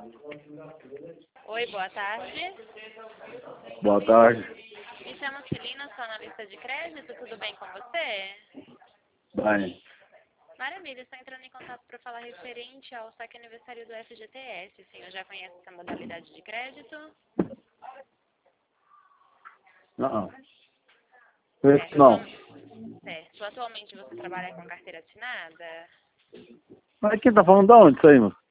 Oi, boa tarde. Boa tarde. Me chamo Celina, sou analista de crédito. Tudo bem com você? Bem, Maravilha, estou entrando em contato para falar referente ao saque aniversário do FGTS. O senhor já conhece essa modalidade de crédito? não. Esse não. Certo. Atualmente você trabalha com carteira assinada? Mas quem tá falando de onde isso aí, mano?